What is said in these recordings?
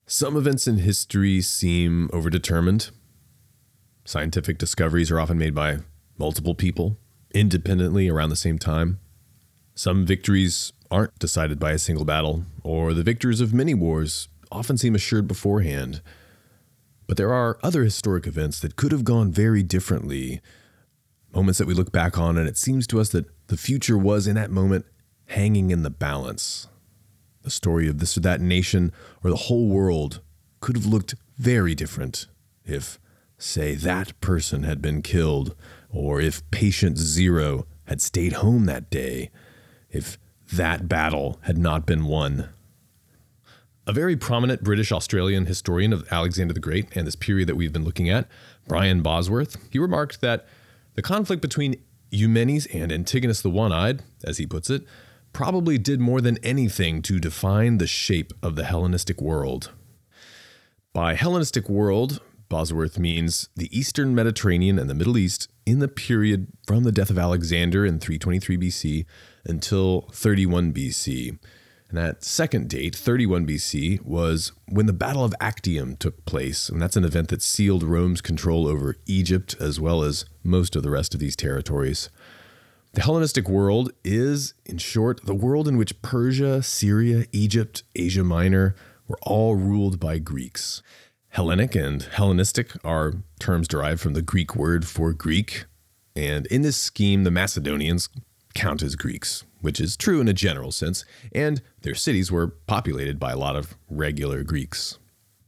Some events in history seem overdetermined. Scientific discoveries are often made by multiple people, independently around the same time. Some victories aren't decided by a single battle, or the victors of many wars often seem assured beforehand. But there are other historic events that could have gone very differently, moments that we look back on and it seems to us that the future was in that moment hanging in the balance. The story of this or that nation or the whole world could have looked very different if, say, that person had been killed, or if patient zero had stayed home that day, if that battle had not been won. A very prominent British-Australian historian of Alexander the Great and this period that we've been looking at, Brian Bosworth, he remarked that the conflict between Eumenes and Antigonus the One-Eyed, as he puts it, probably did more than anything to define the shape of the Hellenistic world. By Hellenistic world, Bosworth means the Eastern Mediterranean and the Middle East in the period from the death of Alexander in 323 BC until 31 BC. And that second date, 31 BC, was when the Battle of Actium took place, and that's an event that sealed Rome's control over Egypt as well as most of the rest of these territories. The Hellenistic world is, in short, the world in which Persia, Syria, Egypt, Asia Minor were all ruled by Greeks. Hellenic and Hellenistic are terms derived from the Greek word for Greek, and in this scheme, the Macedonians count as Greeks, which is true in a general sense, and their cities were populated by a lot of regular Greeks.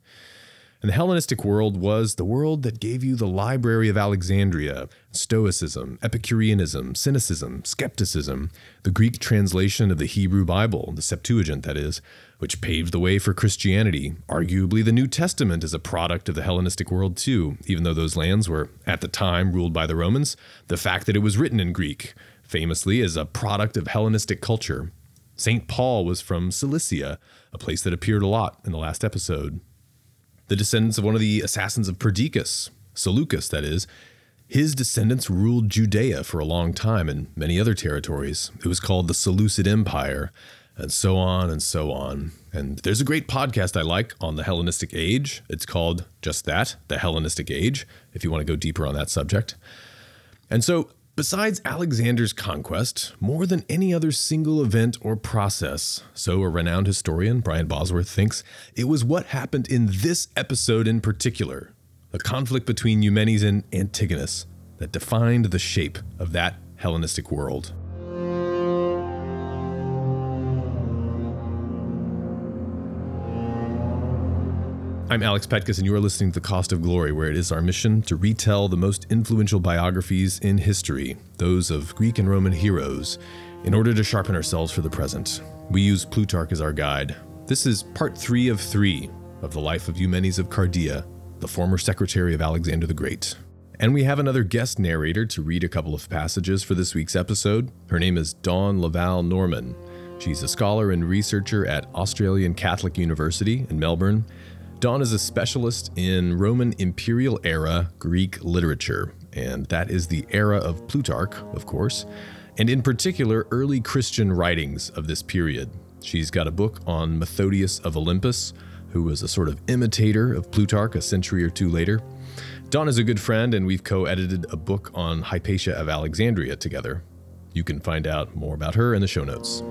And the Hellenistic world was the world that gave you the Library of Alexandria, Stoicism, Epicureanism, Cynicism, Skepticism, the Greek translation of the Hebrew Bible, the Septuagint that is, which paved the way for Christianity. Arguably, the New Testament is a product of the Hellenistic world too, even though those lands were, at the time, ruled by the Romans. The fact that it was written in Greek, famously, is a product of Hellenistic culture. St. Paul was from Cilicia, a place that appeared a lot in the last episode. The descendants of one of the assassins of Perdiccas, Seleucus that is, his descendants ruled Judea for a long time and many other territories. It was called the Seleucid Empire, and so on and so on. And there's a great podcast I like on the Hellenistic Age. It's called just that, the Hellenistic Age, if you want to go deeper on that subject. And so, besides Alexander's conquest, more than any other single event or process, so a renowned historian, Brian Bosworth, thinks, it was what happened in this episode in particular, the conflict between Eumenes and Antigonus, that defined the shape of that Hellenistic world. I'm Alex Petkus, and you are listening to The Cost of Glory, where it is our mission to retell the most influential biographies in history, those of Greek and Roman heroes, in order to sharpen ourselves for the present. We use Plutarch as our guide. This is part 3 of 3 of the life of Eumenes of Cardia, the former secretary of Alexander the Great. And we have another guest narrator to read a couple of passages for this week's episode. Her name is Dawn Laval Norman. She's a scholar and researcher at Australian Catholic University in Melbourne. Dawn is a specialist in Roman imperial era Greek literature, and that is the era of Plutarch, of course, and in particular early Christian writings of this period. She's got a book on Methodius of Olympus, who was a sort of imitator of Plutarch a century or two later. Dawn is a good friend, and we've co-edited a book on Hypatia of Alexandria together. You can find out more about her in the show notes.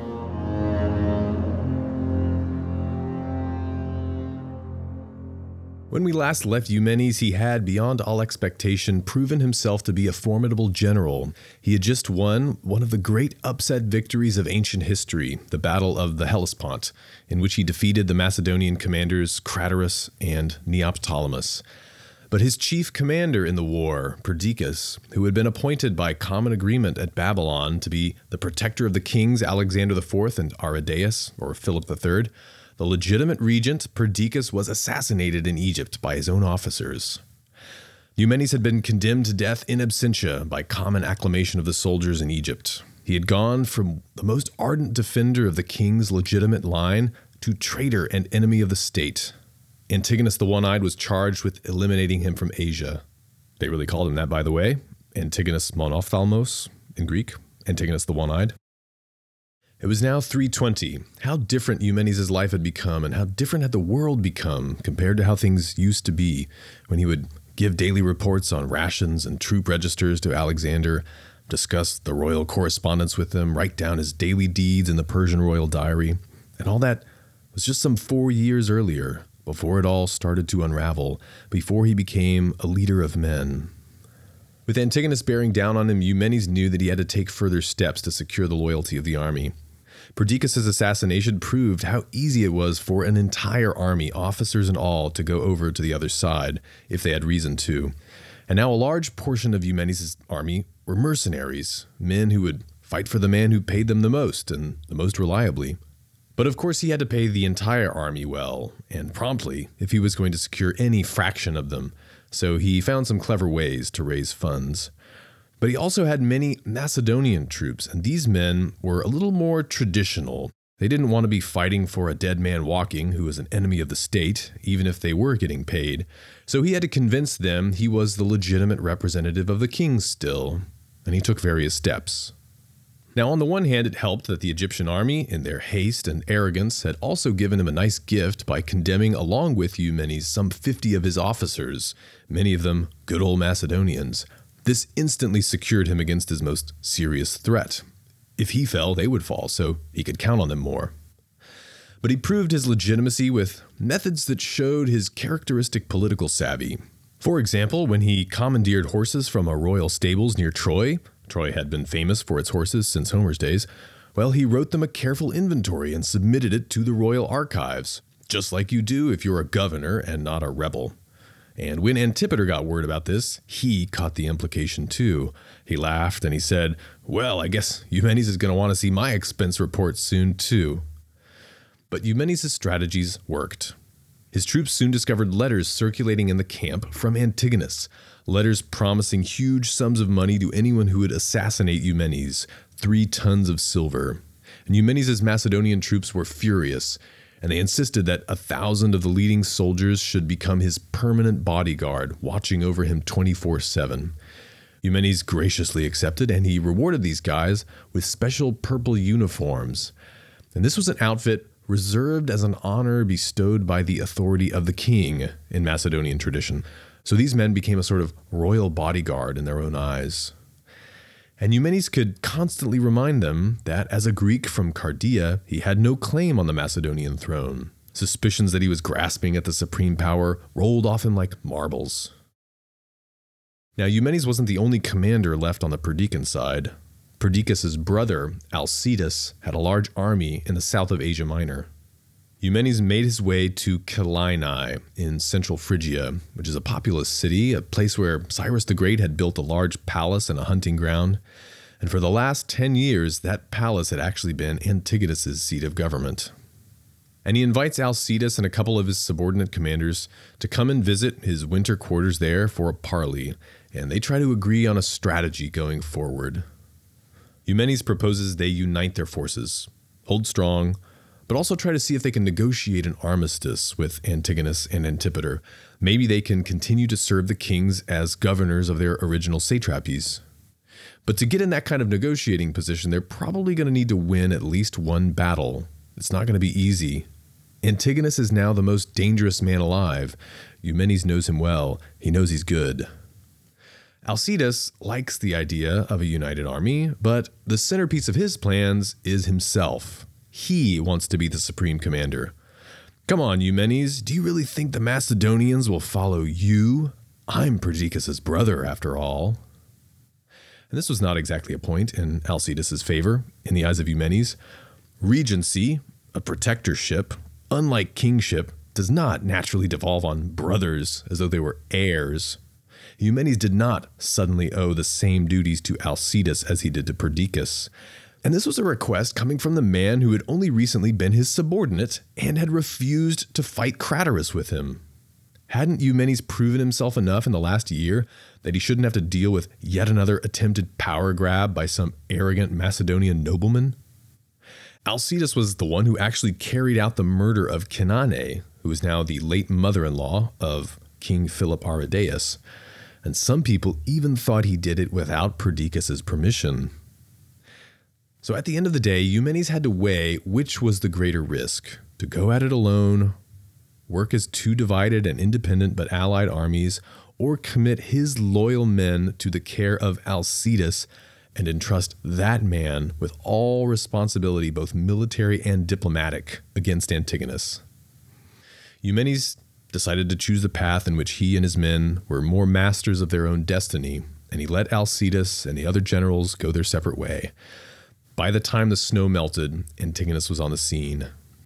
When we last left Eumenes, he had, beyond all expectation, proven himself to be a formidable general. He had just won one of the great upset victories of ancient history, the Battle of the Hellespont, in which he defeated the Macedonian commanders Craterus and Neoptolemus. But his chief commander in the war, Perdiccas, who had been appointed by common agreement at Babylon to be the protector of the kings Alexander IV and Aridaeus, or Philip III, the legitimate regent, Perdiccas, was assassinated in Egypt by his own officers. Eumenes had been condemned to death in absentia by common acclamation of the soldiers in Egypt. He had gone from the most ardent defender of the king's legitimate line to traitor and enemy of the state. Antigonus the One-Eyed was charged with eliminating him from Asia. They really called him that, by the way. Antigonus Monophthalmos in Greek, Antigonus the One-Eyed. It was now 320. How different Eumenes' life had become, and how different had the world become compared to how things used to be when he would give daily reports on rations and troop registers to Alexander, discuss the royal correspondence with him, write down his daily deeds in the Persian royal diary. And all that was just some 4 years earlier, before it all started to unravel, before he became a leader of men. With Antigonus bearing down on him, Eumenes knew that he had to take further steps to secure the loyalty of the army. Perdiccas' assassination proved how easy it was for an entire army, officers and all, to go over to the other side, if they had reason to. And now a large portion of Eumenes' army were mercenaries, men who would fight for the man who paid them the most and the most reliably. But of course he had to pay the entire army well, and promptly, if he was going to secure any fraction of them, so he found some clever ways to raise funds. But he also had many Macedonian troops, and these men were a little more traditional. They didn't want to be fighting for a dead man walking who was an enemy of the state, even if they were getting paid. So he had to convince them he was the legitimate representative of the king still, and he took various steps. Now, on the one hand, it helped that the Egyptian army, in their haste and arrogance, had also given him a nice gift by condemning along with Eumenes some 50 of his officers, many of them good old Macedonians. This instantly secured him against his most serious threat. If he fell, they would fall, so he could count on them more. But he proved his legitimacy with methods that showed his characteristic political savvy. For example, when he commandeered horses from a royal stables near Troy had been famous for its horses since Homer's days, well, he wrote them a careful inventory and submitted it to the royal archives, just like you do if you're a governor and not a rebel. And when Antipater got word about this, he caught the implication too. He laughed and he said, "Well, I guess Eumenes is going to want to see my expense report soon too." But Eumenes' strategies worked. His troops soon discovered letters circulating in the camp from Antigonus, letters promising huge sums of money to anyone who would assassinate Eumenes, 3 tons of silver. And Eumenes' Macedonian troops were furious, and they insisted that 1,000 of the leading soldiers should become his permanent bodyguard, watching over him 24/7. Eumenes graciously accepted, and he rewarded these guys with special purple uniforms. And this was an outfit reserved as an honor bestowed by the authority of the king in Macedonian tradition. So these men became a sort of royal bodyguard in their own eyes. And Eumenes could constantly remind them that as a Greek from Cardia, he had no claim on the Macedonian throne. Suspicions that he was grasping at the supreme power rolled off him like marbles. Now, Eumenes wasn't the only commander left on the Perdican side. Perdiccas' brother, Alcidas, had a large army in the south of Asia Minor. Eumenes made his way to Kyllini in central Phrygia, which is a populous city, a place where Cyrus the Great had built a large palace and a hunting ground. And for the last 10 years, that palace had actually been Antigonus' seat of government. And he invites Alcidas and a couple of his subordinate commanders to come and visit his winter quarters there for a parley, and they try to agree on a strategy going forward. Eumenes proposes they unite their forces, hold strong, but also try to see if they can negotiate an armistice with Antigonus and Antipater. Maybe they can continue to serve the kings as governors of their original satrapies. But to get in that kind of negotiating position, they're probably going to need to win at least one battle. It's not going to be easy. Antigonus is now the most dangerous man alive. Eumenes knows him well. He knows he's good. Alcidas likes the idea of a united army, but the centerpiece of his plans is himself. He wants to be the supreme commander. Come on, Eumenes, do you really think the Macedonians will follow you? I'm Perdiccas' brother, after all. And this was not exactly a point in Alcidas' favor in the eyes of Eumenes. Regency, a protectorship, unlike kingship, does not naturally devolve on brothers as though they were heirs. Eumenes did not suddenly owe the same duties to Alcidas as he did to Perdiccas. And this was a request coming from the man who had only recently been his subordinate and had refused to fight Craterus with him. Hadn't Eumenes proven himself enough in the last year that he shouldn't have to deal with yet another attempted power grab by some arrogant Macedonian nobleman? Alcidas was the one who actually carried out the murder of Cannae, who is now the late mother-in-law of King Philip Aridaeus, and some people even thought he did it without Perdiccas' permission. So at the end of the day, Eumenes had to weigh which was the greater risk, to go at it alone, work as two divided and independent but allied armies, or commit his loyal men to the care of Alcidas and entrust that man with all responsibility, both military and diplomatic, against Antigonus. Eumenes decided to choose the path in which he and his men were more masters of their own destiny, and he let Alcidas and the other generals go their separate way. By the time the snow melted, Antigonus was on the scene.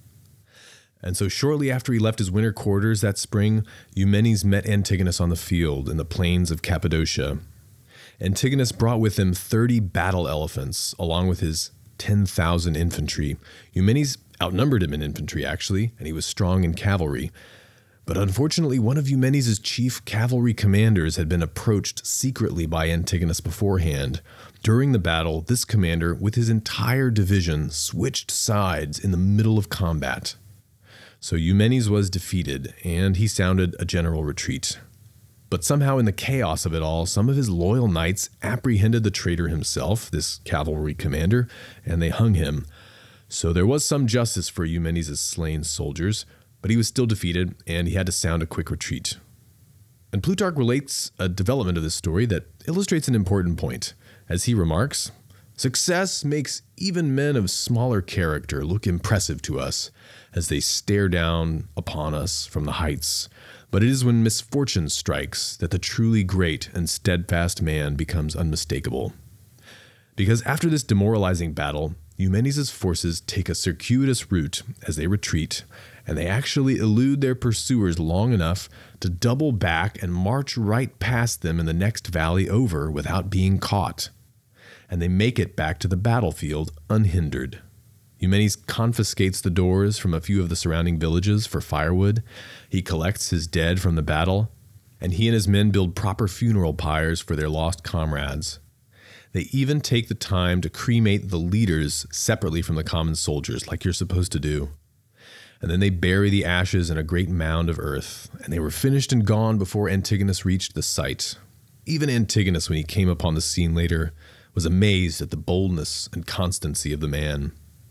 And so shortly after he left his winter quarters that spring, Eumenes met Antigonus on the field in the plains of Cappadocia. Antigonus brought with him 30 battle elephants, along with his 10,000 infantry. Eumenes outnumbered him in infantry, actually, and he was strong in cavalry. But unfortunately, one of Eumenes' chief cavalry commanders had been approached secretly by Antigonus beforehand. During the battle, this commander, with his entire division, switched sides in the middle of combat. So Eumenes was defeated, and he sounded a general retreat. But somehow in the chaos of it all, some of his loyal knights apprehended the traitor himself, this cavalry commander, and they hung him. So there was some justice for Eumenes' slain soldiers, but he was still defeated, and he had to sound a quick retreat. And Plutarch relates a development of this story that illustrates an important point. As he remarks, "Success makes even men of smaller character look impressive to us as they stare down upon us from the heights. But it is when misfortune strikes that the truly great and steadfast man becomes unmistakable." Because after this demoralizing battle, Eumenes' forces take a circuitous route as they retreat, and they actually elude their pursuers long enough to double back and march right past them in the next valley over without being caught. And they make it back to the battlefield unhindered. Eumenes confiscates the doors from a few of the surrounding villages for firewood. He collects his dead from the battle, and he and his men build proper funeral pyres for their lost comrades. They even take the time to cremate the leaders separately from the common soldiers, like you're supposed to do. And then they bury the ashes in a great mound of earth, and they were finished and gone before Antigonus reached the site. Even Antigonus, when he came upon the scene later, was amazed at the boldness and constancy of the man.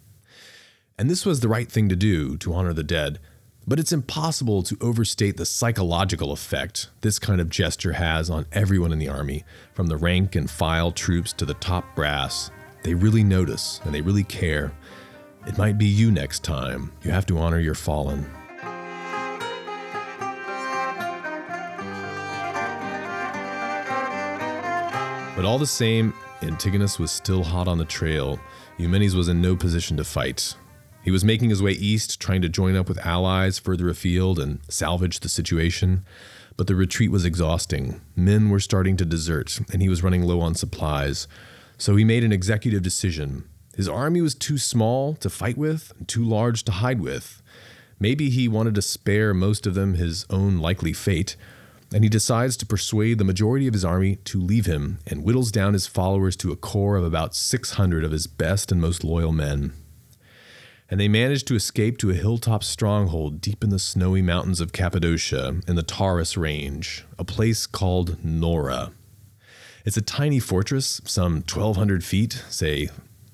And this was the right thing to do, to honor the dead, but it's impossible to overstate the psychological effect this kind of gesture has on everyone in the army, from the rank and file troops to the top brass. They really notice, and they really care. It might be you next time. You have to honor your fallen. But all the same, Antigonus was still hot on the trail. Eumenes was in no position to fight. He was making his way east, trying to join up with allies further afield and salvage the situation. But the retreat was exhausting. Men were starting to desert, and he was running low on supplies. So he made an executive decision. His army was too small to fight with and too large to hide with. Maybe he wanted to spare most of them his own likely fate, and he decides to persuade the majority of his army to leave him and whittles down his followers to a core of about 600 of his best and most loyal men. And they managed to escape to a hilltop stronghold deep in the snowy mountains of Cappadocia in the Taurus Range, a place called Nora. It's a tiny fortress, some 1,200 feet, say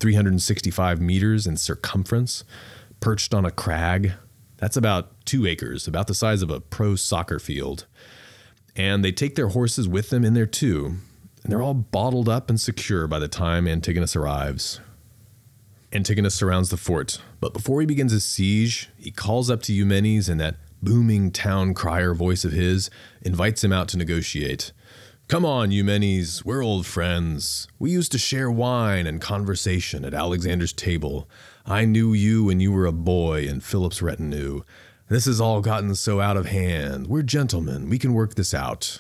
365 meters in circumference, perched on a crag. That's about 2 acres, about the size of a pro soccer field. And they take their horses with them in there too, and they're all bottled up and secure by the time Antigonus arrives. Antigonus surrounds the fort, but before he begins his siege, he calls up to Eumenes in that booming town crier voice of his, invites him out to negotiate. "Come on, Eumenes, we're old friends. We used to share wine and conversation at Alexander's table. I knew you when you were a boy in Philip's retinue. This has all gotten so out of hand. We're gentlemen. We can work this out."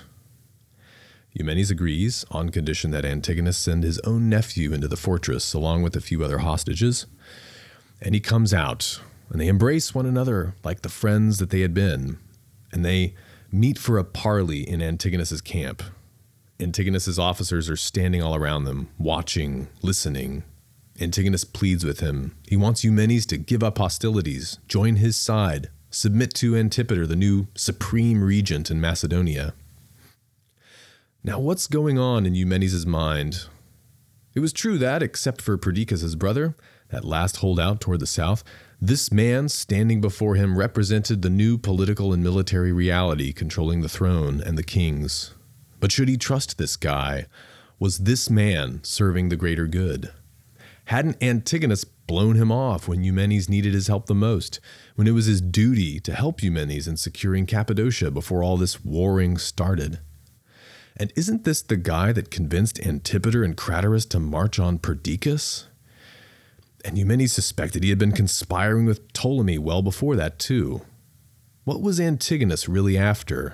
Eumenes agrees, on condition that Antigonus send his own nephew into the fortress along with a few other hostages. And he comes out, and they embrace one another like the friends that they had been. And they meet for a parley in Antigonus's camp. Antigonus's officers are standing all around them, watching, listening. Antigonus pleads with him. He wants Eumenes to give up hostilities, join his side, submit to Antipater, the new supreme regent in Macedonia. Now, what's going on in Eumenes' mind? It was true that, except for Perdiccas' brother, that last holdout toward the south, this man standing before him represented the new political and military reality controlling the throne and the kings. But should he trust this guy? Was this man serving the greater good? Hadn't Antigonus blown him off when Eumenes needed his help the most, when it was his duty to help Eumenes in securing Cappadocia before all this warring started? And isn't this the guy that convinced Antipater and Craterus to march on Perdiccas? And Eumenes suspected he had been conspiring with Ptolemy well before that, too. What was Antigonus really after?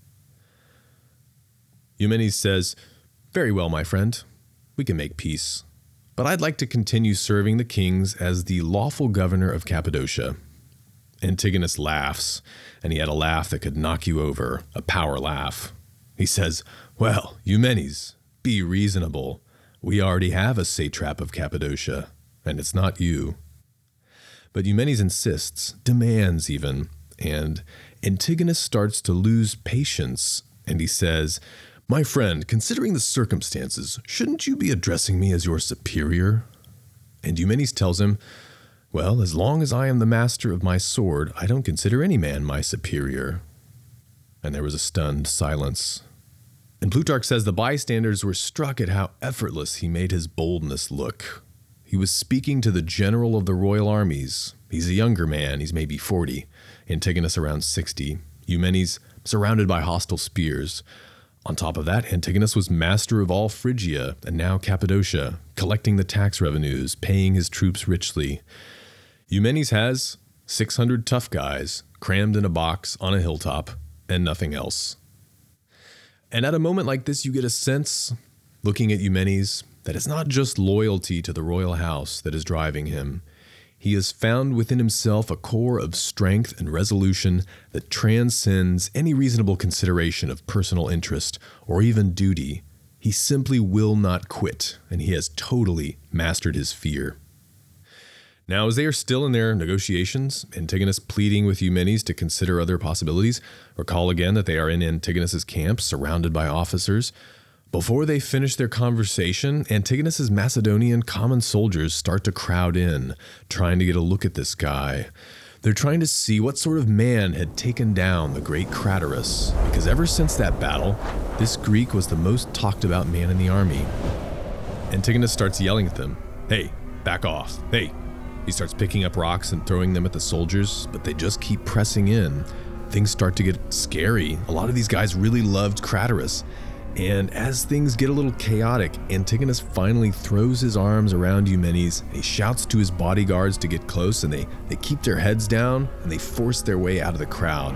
Eumenes says, "Very well, my friend. We can make peace. But I'd like to continue serving the kings as the lawful governor of Cappadocia." Antigonus laughs, and he had a laugh that could knock you over, a power laugh. He says, "Well, Eumenes, be reasonable. We already have a satrap of Cappadocia, and it's not you." But Eumenes insists, demands even, and Antigonus starts to lose patience, and he says, "My friend, considering the circumstances, shouldn't you be addressing me as your superior?" And Eumenes tells him, "Well, as long as I am the master of my sword, I don't consider any man my superior." And there was a stunned silence. And Plutarch says the bystanders were struck at how effortless he made his boldness look. He was speaking to the general of the royal armies. He's a younger man, he's maybe 40, Antigonus around 60, Eumenes surrounded by hostile spears. On top of that, Antigonus was master of all Phrygia and now Cappadocia, collecting the tax revenues, paying his troops richly. Eumenes has 600 tough guys crammed in a box on a hilltop and nothing else. And at a moment like this, you get a sense, looking at Eumenes, that it's not just loyalty to the royal house that is driving him. He has found within himself a core of strength and resolution that transcends any reasonable consideration of personal interest or even duty. He simply will not quit, and he has totally mastered his fear. Now, as they are still in their negotiations, Antigonus pleading with Eumenes to consider other possibilities, recall again that they are in Antigonus's camp, surrounded by officers. Before they finish their conversation, Antigonus's Macedonian common soldiers start to crowd in, trying to get a look at this guy. They're trying to see what sort of man had taken down the great Craterus, because ever since that battle, this Greek was the most talked about man in the army. Antigonus starts yelling at them, "Hey, back off, hey." He starts picking up rocks and throwing them at the soldiers, but they just keep pressing in. Things start to get scary. A lot of these guys really loved Craterus. And as things get a little chaotic, Antigonus finally throws his arms around Eumenes. He shouts to his bodyguards to get close, and they keep their heads down, and they force their way out of the crowd.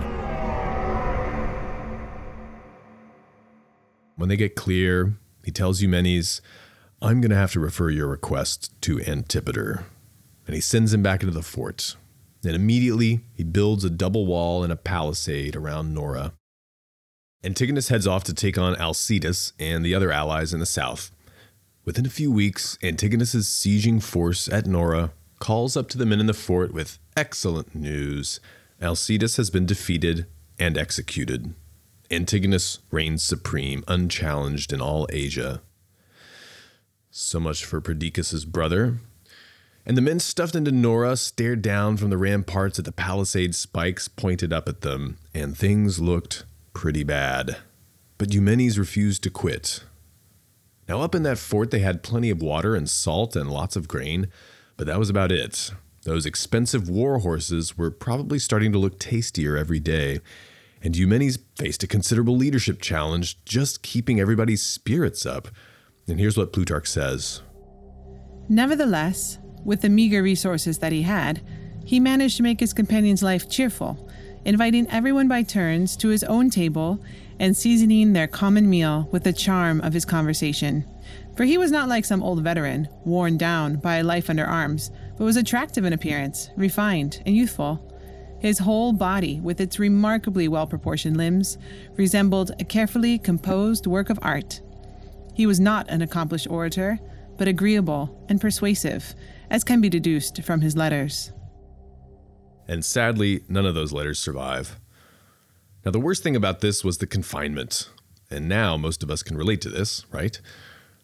When they get clear, he tells Eumenes, "I'm going to have to refer your request to Antipater." And he sends him back into the fort. And immediately, he builds a double wall and a palisade around Nora. Antigonus heads off to take on Alcidas and the other allies in the south. Within a few weeks, Antigonus's sieging force at Nora calls up to the men in the fort with excellent news. Alcidas has been defeated and executed. Antigonus reigns supreme, unchallenged in all Asia. So much for Perdiccas' brother. And the men stuffed into Nora stared down from the ramparts at the palisade spikes pointed up at them, and things looked pretty bad. But Eumenes refused to quit. Now up in that fort they had plenty of water and salt and lots of grain, but that was about it. Those expensive war horses were probably starting to look tastier every day, and Eumenes faced a considerable leadership challenge just keeping everybody's spirits up. And here's what Plutarch says. Nevertheless, with the meager resources that he had, he managed to make his companion's life cheerful, inviting everyone by turns to his own table and seasoning their common meal with the charm of his conversation. For he was not like some old veteran, worn down by life under arms, but was attractive in appearance, refined, and youthful. His whole body, with its remarkably well-proportioned limbs, resembled a carefully composed work of art. He was not an accomplished orator, but agreeable and persuasive, as can be deduced from his letters. And sadly, none of those letters survive. Now, the worst thing about this was the confinement. And now most of us can relate to this, right?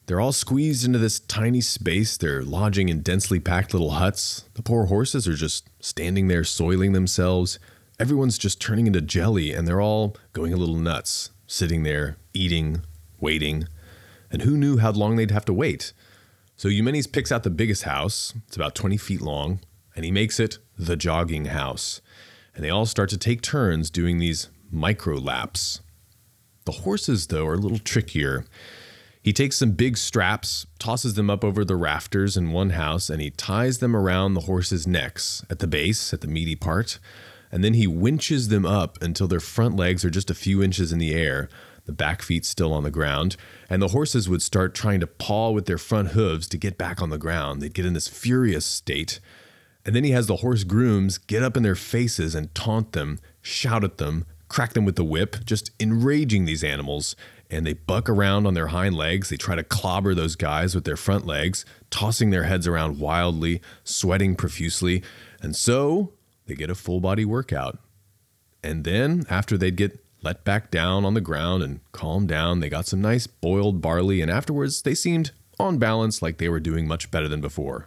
They're all squeezed into this tiny space. They're lodging in densely packed little huts. The poor horses are just standing there soiling themselves. Everyone's just turning into jelly, and they're all going a little nuts, sitting there, eating, waiting. And who knew how long they'd have to wait? So Eumenes picks out the biggest house. It's about 20 feet long, and he makes it the jogging house. And they all start to take turns doing these micro laps. The horses, though, are a little trickier. He takes some big straps, tosses them up over the rafters in one house, and he ties them around the horses' necks at the base, at the meaty part. And then he winches them up until their front legs are just a few inches in the air, the back feet still on the ground, and the horses would start trying to paw with their front hooves to get back on the ground. They'd get in this furious state. And then he has the horse grooms get up in their faces and taunt them, shout at them, crack them with the whip, just enraging these animals. And they buck around on their hind legs. They try to clobber those guys with their front legs, tossing their heads around wildly, sweating profusely. And so they get a full body workout. And then after they'd get let back down on the ground and calm down, they got some nice boiled barley. And afterwards they seemed on balance like they were doing much better than before.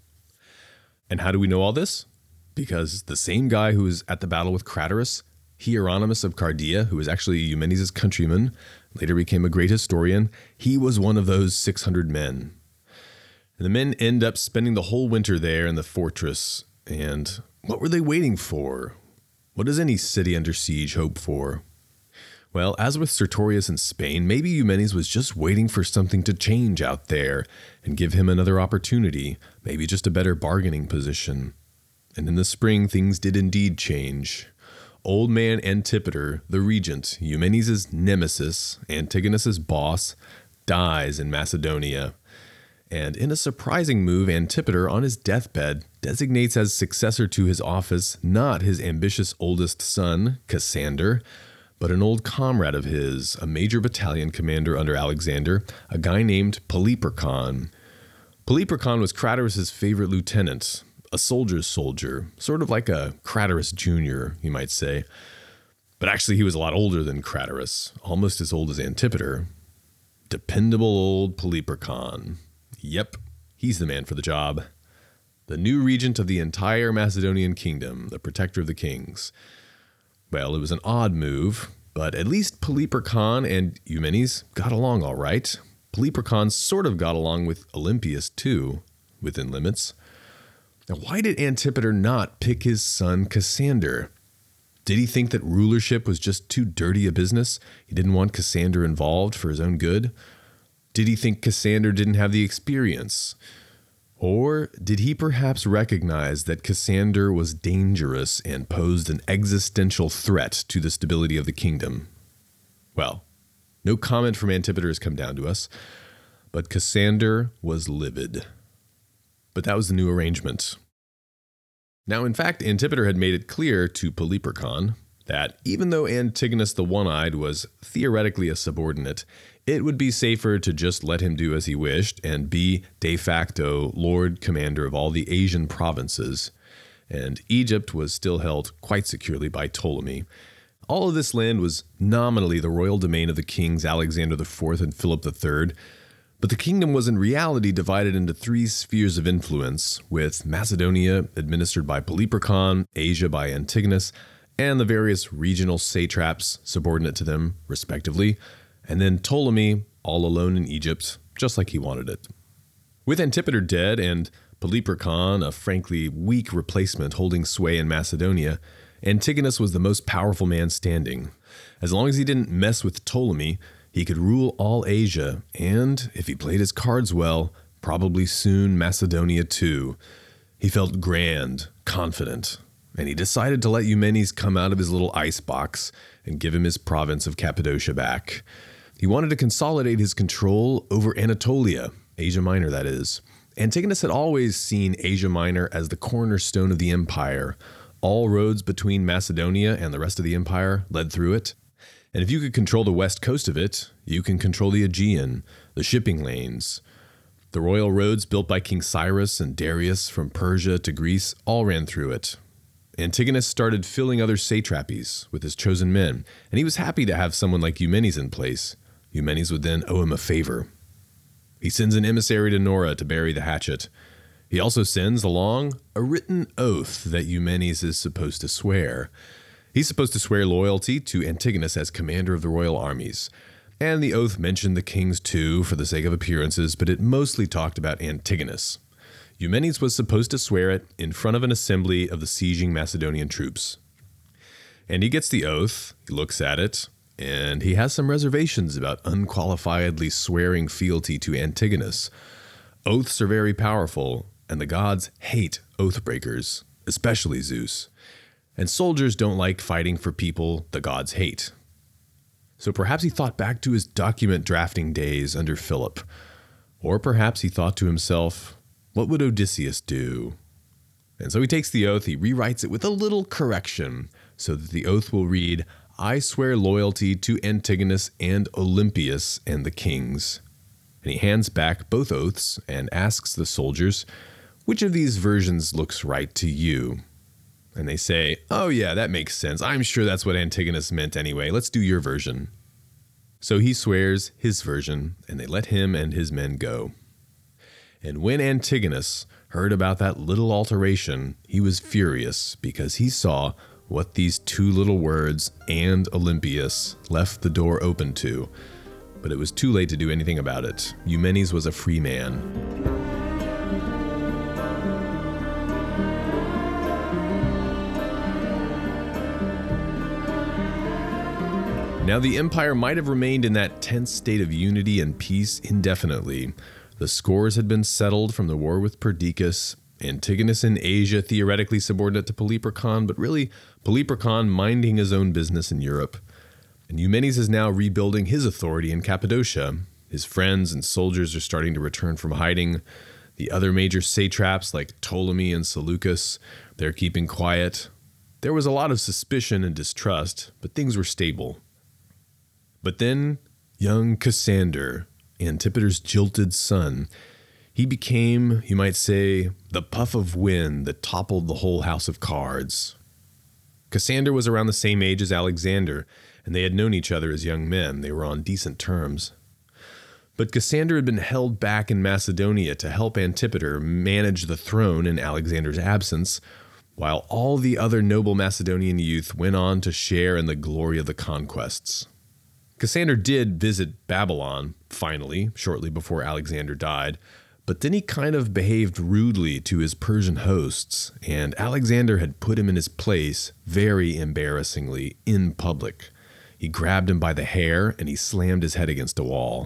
And how do we know all this? Because the same guy who was at the battle with Craterus, Hieronymus of Cardia, who was actually Eumenes' countryman, later became a great historian, he was one of those 600 men. And the men end up spending the whole winter there in the fortress. And what were they waiting for? What does any city under siege hope for? Well, as with Sertorius in Spain, maybe Eumenes was just waiting for something to change out there and give him another opportunity, maybe just a better bargaining position. And in the spring, things did indeed change. Old man Antipater, the regent, Eumenes' nemesis, Antigonus' boss, dies in Macedonia. And in a surprising move, Antipater, on his deathbed, designates as successor to his office not his ambitious oldest son, Cassander, but an old comrade of his, a major battalion commander under Alexander, a guy named Polyperchon. Polyperchon was Craterus' favorite lieutenant, a soldier's soldier, sort of like a Craterus Jr., you might say. But actually he was a lot older than Craterus, almost as old as Antipater. Dependable old Polyperchon. Yep, he's the man for the job. The new regent of the entire Macedonian kingdom, the protector of the kings. Well, it was an odd move, but at least Polyperchon and Eumenes got along all right. Polyperchon sort of got along with Olympias too, within limits. Now, why did Antipater not pick his son Cassander? Did he think that rulership was just too dirty a business? He didn't want Cassander involved for his own good? Did he think Cassander didn't have the experience? Or did he perhaps recognize that Cassander was dangerous and posed an existential threat to the stability of the kingdom? Well, no comment from Antipater has come down to us, but Cassander was livid. But that was the new arrangement. Now, in fact, Antipater had made it clear to Polyperchon that even though Antigonus the One-Eyed was theoretically a subordinate, it would be safer to just let him do as he wished and be de facto Lord Commander of all the Asian provinces. And Egypt was still held quite securely by Ptolemy. All of this land was nominally the royal domain of the kings Alexander IV and Philip III, but the kingdom was in reality divided into three spheres of influence, with Macedonia administered by Polyperchon, Asia by Antigonus, and the various regional satraps subordinate to them, respectively, and then Ptolemy, all alone in Egypt, just like he wanted it. With Antipater dead and Polyperchon, a frankly weak replacement holding sway in Macedonia, Antigonus was the most powerful man standing. As long as he didn't mess with Ptolemy, he could rule all Asia, and, if he played his cards well, probably soon Macedonia too. He felt grand, confident, and he decided to let Eumenes come out of his little icebox and give him his province of Cappadocia back. He wanted to consolidate his control over Anatolia, Asia Minor that is. Antigonus had always seen Asia Minor as the cornerstone of the empire. All roads between Macedonia and the rest of the empire led through it. And if you could control the west coast of it, you can control the Aegean, the shipping lanes. The royal roads built by King Cyrus and Darius from Persia to Greece all ran through it. Antigonus started filling other satrapies with his chosen men, and he was happy to have someone like Eumenes in place. Eumenes would then owe him a favor. He sends an emissary to Nora to bury the hatchet. He also sends along a written oath that Eumenes is supposed to swear. He's supposed to swear loyalty to Antigonus as commander of the royal armies. And the oath mentioned the kings too, for the sake of appearances, but it mostly talked about Antigonus. Eumenes was supposed to swear it in front of an assembly of the sieging Macedonian troops. And he gets the oath, he looks at it, and he has some reservations about unqualifiedly swearing fealty to Antigonus. Oaths are very powerful, and the gods hate oath breakers, especially Zeus. And soldiers don't like fighting for people the gods hate. So perhaps he thought back to his document drafting days under Philip. Or perhaps he thought to himself, what would Odysseus do? And so he takes the oath, he rewrites it with a little correction, so that the oath will read, I swear loyalty to Antigonus and Olympius and the kings. And he hands back both oaths and asks the soldiers, which of these versions looks right to you? And they say, oh yeah, that makes sense. I'm sure that's what Antigonus meant anyway. Let's do your version. So he swears his version, and they let him and his men go. And when Antigonus heard about that little alteration, he was furious because he saw what these two little words, and Olympius, left the door open to. But it was too late to do anything about it. Eumenes was a free man. Now, the empire might have remained in that tense state of unity and peace indefinitely. The scores had been settled from the war with Perdiccas, Antigonus in Asia theoretically subordinate to Polyperchon, but really Polyperchon minding his own business in Europe. And Eumenes is now rebuilding his authority in Cappadocia. His friends and soldiers are starting to return from hiding. The other major satraps like Ptolemy and Seleucus, they're keeping quiet. There was a lot of suspicion and distrust, but things were stable. But then, young Cassander, Antipater's jilted son, he became, you might say, the puff of wind that toppled the whole house of cards. Cassander was around the same age as Alexander, and they had known each other as young men. They were on decent terms. But Cassander had been held back in Macedonia to help Antipater manage the throne in Alexander's absence, while all the other noble Macedonian youth went on to share in the glory of the conquests. Cassander did visit Babylon, finally, shortly before Alexander died, but then he kind of behaved rudely to his Persian hosts, and Alexander had put him in his place, very embarrassingly, in public. He grabbed him by the hair, and he slammed his head against a wall.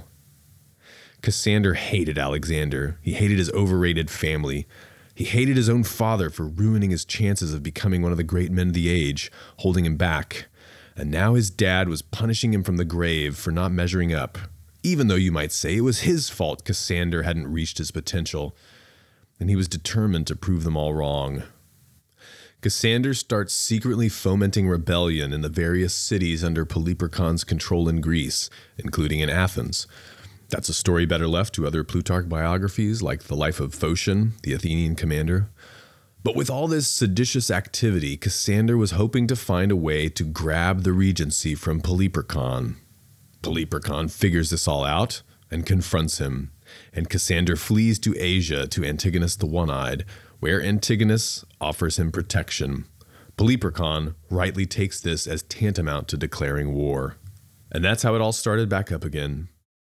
Cassander hated Alexander. He hated his overrated family. He hated his own father for ruining his chances of becoming one of the great men of the age, holding him back. And now his dad was punishing him from the grave for not measuring up, even though you might say it was his fault Cassander hadn't reached his potential, and he was determined to prove them all wrong. Cassander starts secretly fomenting rebellion in the various cities under Polyperchon's control in Greece, including in Athens. That's a story better left to other Plutarch biographies like the life of Phocion, the Athenian commander. But with all this seditious activity, Cassander was hoping to find a way to grab the regency from Polyperchon. Polyperchon figures this all out and confronts him, and Cassander flees to Asia to Antigonus the One-Eyed, where Antigonus offers him protection. Polyperchon rightly takes this as tantamount to declaring war. And that's how it all started back up again.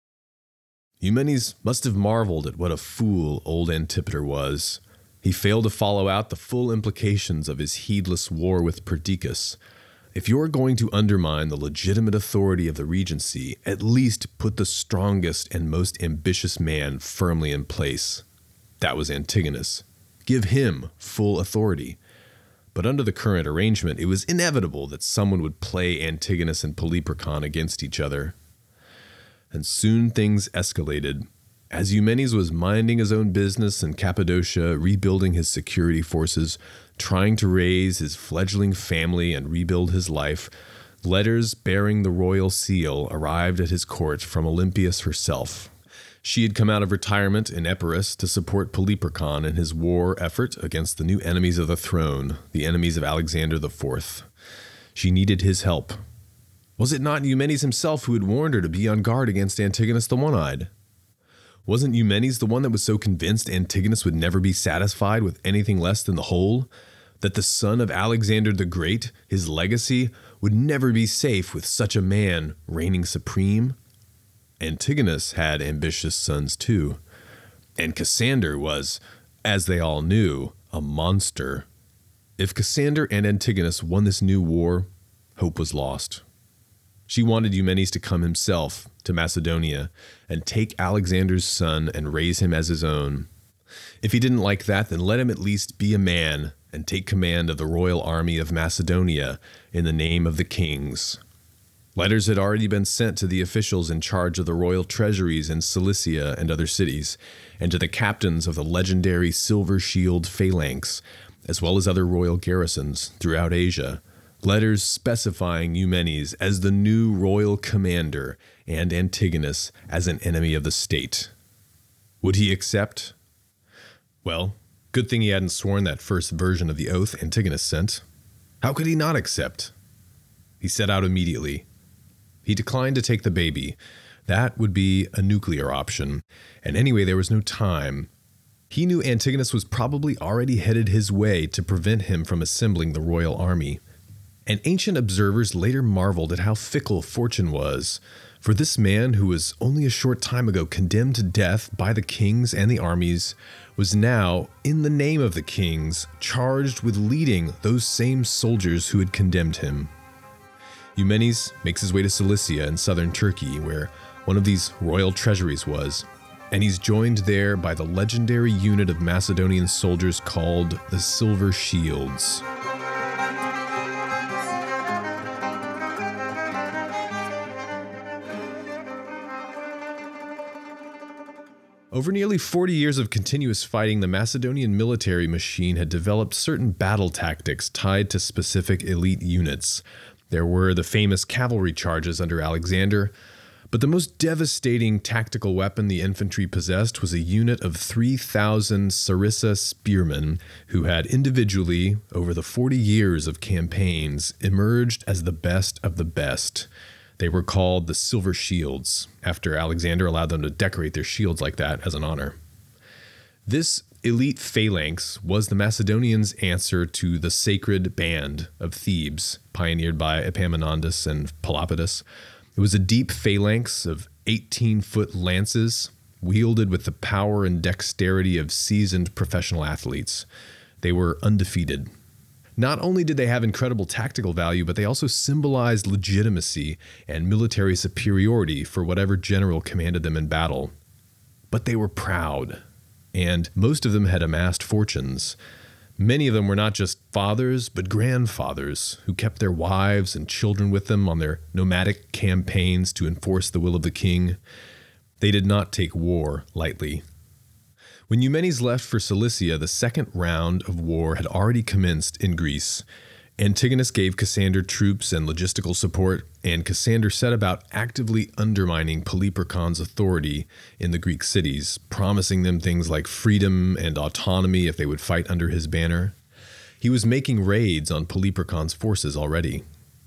Eumenes must have marveled at what a fool old Antipater was. He failed to follow out the full implications of his heedless war with Perdiccas. If you're going to undermine the legitimate authority of the regency, at least put the strongest and most ambitious man firmly in place. That was Antigonus. Give him full authority. But under the current arrangement, it was inevitable that someone would play Antigonus and Polyperchon against each other. And soon things escalated. As Eumenes was minding his own business in Cappadocia, rebuilding his security forces, trying to raise his fledgling family and rebuild his life, letters bearing the royal seal arrived at his court from Olympias herself. She had come out of retirement in Epirus to support Polyperchon in his war effort against the new enemies of the throne, the enemies of Alexander IV. She needed his help. Was it not Eumenes himself who had warned her to be on guard against Antigonus the One-Eyed? Wasn't Eumenes the one that was so convinced Antigonus would never be satisfied with anything less than the whole? That the son of Alexander the Great, his legacy, would never be safe with such a man reigning supreme? Antigonus had ambitious sons too. And Cassander was, as they all knew, a monster. If Cassander and Antigonus won this new war, hope was lost. She wanted Eumenes to come himself to Macedonia and take Alexander's son and raise him as his own. If he didn't like that, then let him at least be a man and take command of the royal army of Macedonia in the name of the kings. Letters had already been sent to the officials in charge of the royal treasuries in Cilicia and other cities, and to the captains of the legendary Silver Shield Phalanx, as well as other royal garrisons throughout Asia. Letters specifying Eumenes as the new royal commander and Antigonus as an enemy of the state. Would he accept? Well, good thing he hadn't sworn that first version of the oath Antigonus sent. How could he not accept? He set out immediately. He declined to take the baby. That would be a nuclear option, and anyway there was no time. He knew Antigonus was probably already headed his way to prevent him from assembling the royal army. And ancient observers later marveled at how fickle fortune was, for this man who was only a short time ago condemned to death by the kings and the armies was now, in the name of the kings, charged with leading those same soldiers who had condemned him. Eumenes makes his way to Cilicia in southern Turkey, where one of these royal treasuries was, and he's joined there by the legendary unit of Macedonian soldiers called the Silver Shields. Over nearly 40 years of continuous fighting, the Macedonian military machine had developed certain battle tactics tied to specific elite units. There were the famous cavalry charges under Alexander, but the most devastating tactical weapon the infantry possessed was a unit of 3,000 Sarissa spearmen who had individually, over the 40 years of campaigns, emerged as the best of the best. They were called the Silver Shields, after Alexander allowed them to decorate their shields like that as an honor. This elite phalanx was the Macedonians' answer to the sacred band of Thebes, pioneered by Epaminondas and Pelopidas. It was a deep phalanx of 18-foot lances, wielded with the power and dexterity of seasoned professional athletes. They were undefeated. Not only did they have incredible tactical value, but they also symbolized legitimacy and military superiority for whatever general commanded them in battle. But they were proud, and most of them had amassed fortunes. Many of them were not just fathers, but grandfathers who kept their wives and children with them on their nomadic campaigns to enforce the will of the king. They did not take war lightly. When Eumenes left for Cilicia, the second round of war had already commenced in Greece. Antigonus gave Cassander troops and logistical support, and Cassander set about actively undermining Polyperchon's authority in the Greek cities, promising them things like freedom and autonomy if they would fight under his banner. He was making raids on Polyperchon's forces already.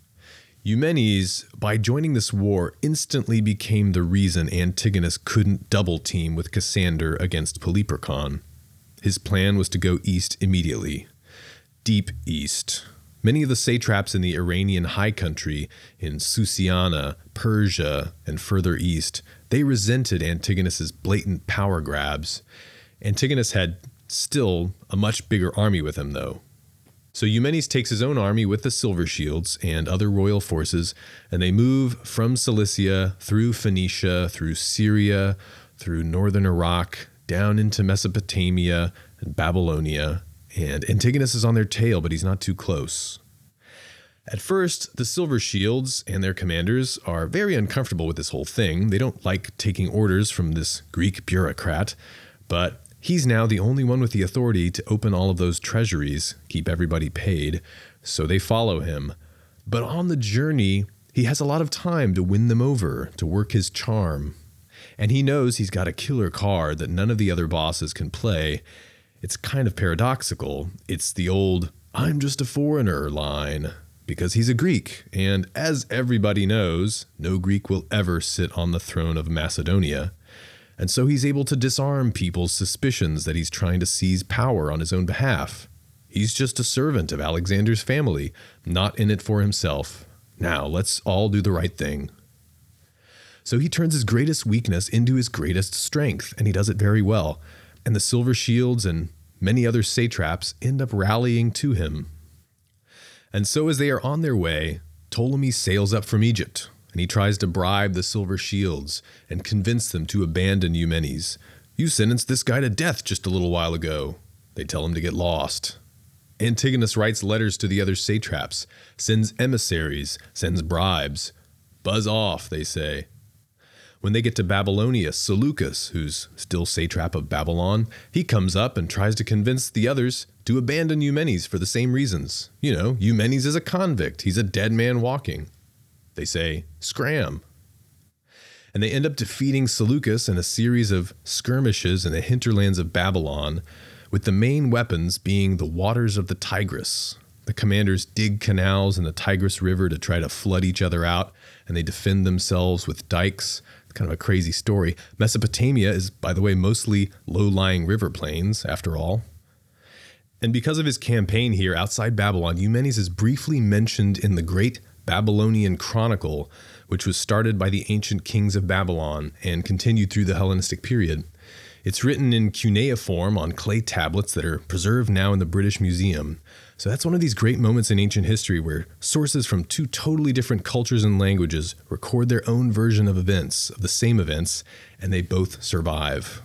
Eumenes, by joining this war, instantly became the reason Antigonus couldn't double-team with Cassander against Polyperchon. His plan was to go east immediately. Deep east. Many of the satraps in the Iranian high country, in Susiana, Persia, and further east, they resented Antigonus's blatant power grabs. Antigonus had still a much bigger army with him, though. So Eumenes takes his own army with the Silver Shields and other royal forces, and they move from Cilicia through Phoenicia, through Syria, through northern Iraq, down into Mesopotamia and Babylonia, and Antigonus is on their tail, but he's not too close. At first, the Silver Shields and their commanders are very uncomfortable with this whole thing. They don't like taking orders from this Greek bureaucrat, but he's now the only one with the authority to open all of those treasuries, keep everybody paid, so they follow him. But on the journey, he has a lot of time to win them over, to work his charm. And he knows he's got a killer card that none of the other bosses can play. It's kind of paradoxical. It's the old, "I'm just a foreigner" line, because he's a Greek, and as everybody knows, no Greek will ever sit on the throne of Macedonia. And so he's able to disarm people's suspicions that he's trying to seize power on his own behalf. He's just a servant of Alexander's family, not in it for himself. Now, let's all do the right thing. So he turns his greatest weakness into his greatest strength, and he does it very well. And the Silver Shields and many other satraps end up rallying to him. And so as they are on their way, Ptolemy sails up from Egypt, and he tries to bribe the Silver Shields and convince them to abandon Eumenes. You sentenced this guy to death just a little while ago. They tell him to get lost. Antigonus writes letters to the other satraps, sends emissaries, sends bribes. Buzz off, they say. When they get to Babylonia, Seleucus, who's still satrap of Babylon, he comes up and tries to convince the others to abandon Eumenes for the same reasons. You know, Eumenes is a convict. He's a dead man walking. They say, scram. And they end up defeating Seleucus in a series of skirmishes in the hinterlands of Babylon, with the main weapons being the waters of the Tigris. The commanders dig canals in the Tigris River to try to flood each other out, and they defend themselves with dikes. It's kind of a crazy story. Mesopotamia is, by the way, mostly low-lying river plains, after all. And because of his campaign here outside Babylon, Eumenes is briefly mentioned in the Great Babylonian Chronicle, which was started by the ancient kings of Babylon and continued through the Hellenistic period. It's written in cuneiform on clay tablets that are preserved now in the British Museum. So that's one of these great moments in ancient history where sources from two totally different cultures and languages record their own version of events, of the same events, and they both survive.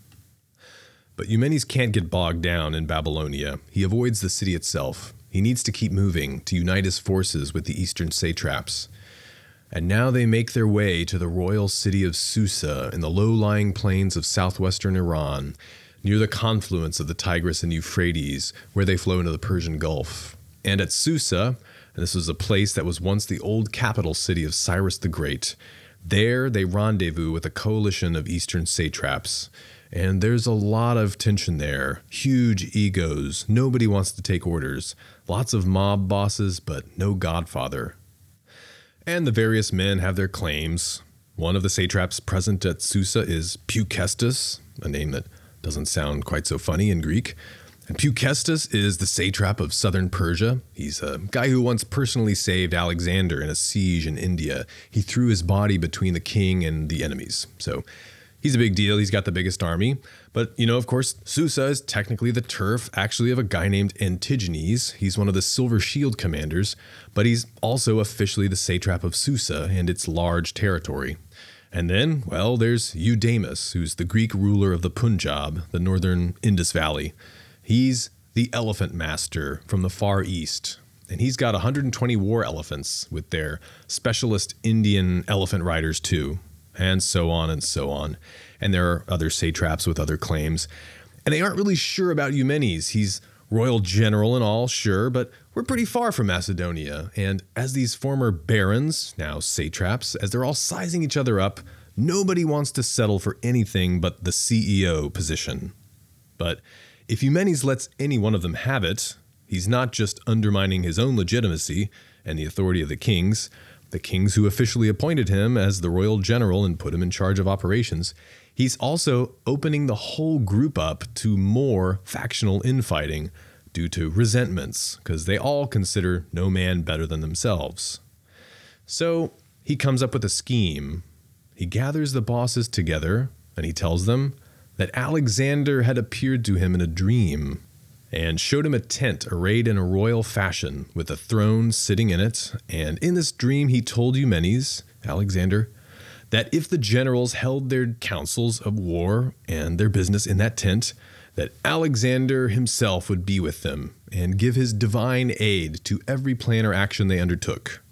But Eumenes can't get bogged down in Babylonia. He avoids the city itself. He needs to keep moving to unite his forces with the eastern satraps. And now they make their way to the royal city of Susa in the low-lying plains of southwestern Iran, near the confluence of the Tigris and Euphrates, where they flow into the Persian Gulf. And at Susa, and this was a place that was once the old capital city of Cyrus the Great, there they rendezvous with a coalition of eastern satraps. And there's a lot of tension there, huge egos, nobody wants to take orders, lots of mob bosses, but no godfather. And the various men have their claims. One of the satraps present at Susa is Peucestus, a name that doesn't sound quite so funny in Greek. And Peucestus is the satrap of southern Persia. He's a guy who once personally saved Alexander in a siege in India. He threw his body between the king and the enemies. So he's a big deal. He's got the biggest army. But, of course, Susa is technically the turf, actually, of a guy named Antigenes. He's one of the Silver Shield commanders, but he's also officially the satrap of Susa and its large territory. And then, well, there's Eudamus, who's the Greek ruler of the Punjab, the northern Indus Valley. He's the elephant master from the Far East, and he's got 120 war elephants with their specialist Indian elephant riders too, and so on and so on. And there are other satraps with other claims, and they aren't really sure about Eumenes. He's royal general and all, sure, but we're pretty far from Macedonia, and as these former barons, now satraps, as they're all sizing each other up, nobody wants to settle for anything but the CEO position. But if Eumenes lets any one of them have it, he's not just undermining his own legitimacy and the authority of the kings who officially appointed him as the royal general and put him in charge of operations. He's also opening the whole group up to more factional infighting due to resentments, because they all consider no man better than themselves. So he comes up with a scheme. He gathers the bosses together, and he tells them that Alexander had appeared to him in a dream and showed him a tent arrayed in a royal fashion with a throne sitting in it. And in this dream, he told Eumenes, Alexander, that if the generals held their councils of war and their business in that tent, that Alexander himself would be with them and give his divine aid to every plan or action they undertook.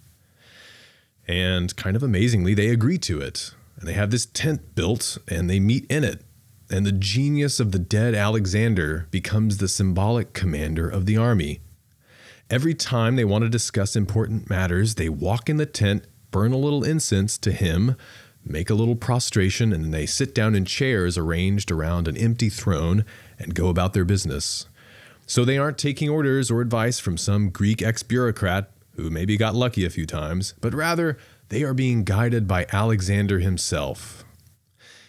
And kind of amazingly, they agree to it. And they have this tent built, and they meet in it. And the genius of the dead Alexander becomes the symbolic commander of the army. Every time they want to discuss important matters, they walk in the tent, burn a little incense to him, make a little prostration, and they sit down in chairs arranged around an empty throne and go about their business. So they aren't taking orders or advice from some Greek ex-bureaucrat who maybe got lucky a few times, but rather they are being guided by Alexander himself.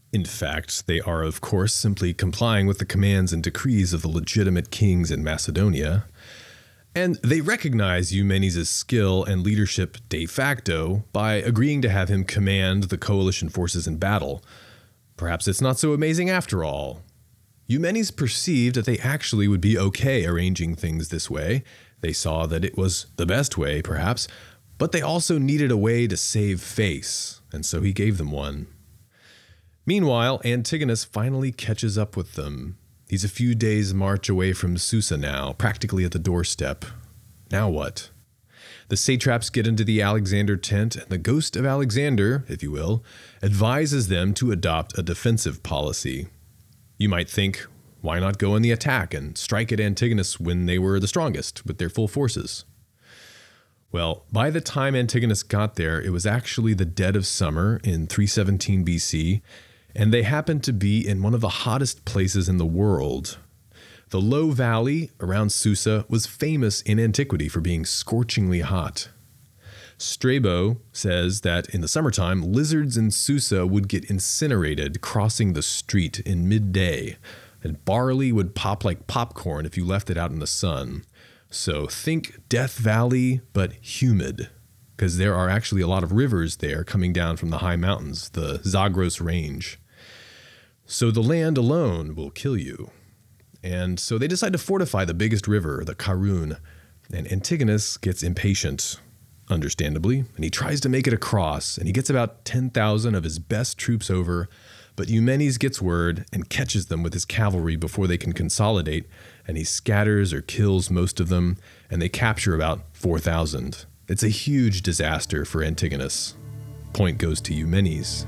In fact, they are, of course, simply complying with the commands and decrees of the legitimate kings in Macedonia. And they recognize Eumenes' skill and leadership de facto by agreeing to have him command the coalition forces in battle. Perhaps it's not so amazing after all. Eumenes perceived that they actually would be okay arranging things this way. They saw that it was the best way, perhaps, but they also needed a way to save face, and so he gave them one. Meanwhile, Antigonus finally catches up with them. He's a few days' march away from Susa now, practically at the doorstep. Now what? The satraps get into the Alexander tent, and the ghost of Alexander, if you will, advises them to adopt a defensive policy. You might think, why not go on the attack and strike at Antigonus when they were the strongest, with their full forces? Well, by the time Antigonus got there, it was actually the dead of summer in 317 BC, and they happened to be in one of the hottest places in the world. The low valley around Susa was famous in antiquity for being scorchingly hot. Strabo says that in the summertime, lizards in Susa would get incinerated crossing the street in midday, and barley would pop like popcorn if you left it out in the sun. So think Death Valley, but humid, because there are actually a lot of rivers there coming down from the high mountains, the Zagros Range. So the land alone will kill you. And so they decide to fortify the biggest river, the Karun, and Antigonus gets impatient, understandably, and he tries to make it across, and he gets about 10,000 of his best troops over, but Eumenes gets word and catches them with his cavalry before they can consolidate, and he scatters or kills most of them, and they capture about 4,000. It's a huge disaster for Antigonus. Point goes to Eumenes.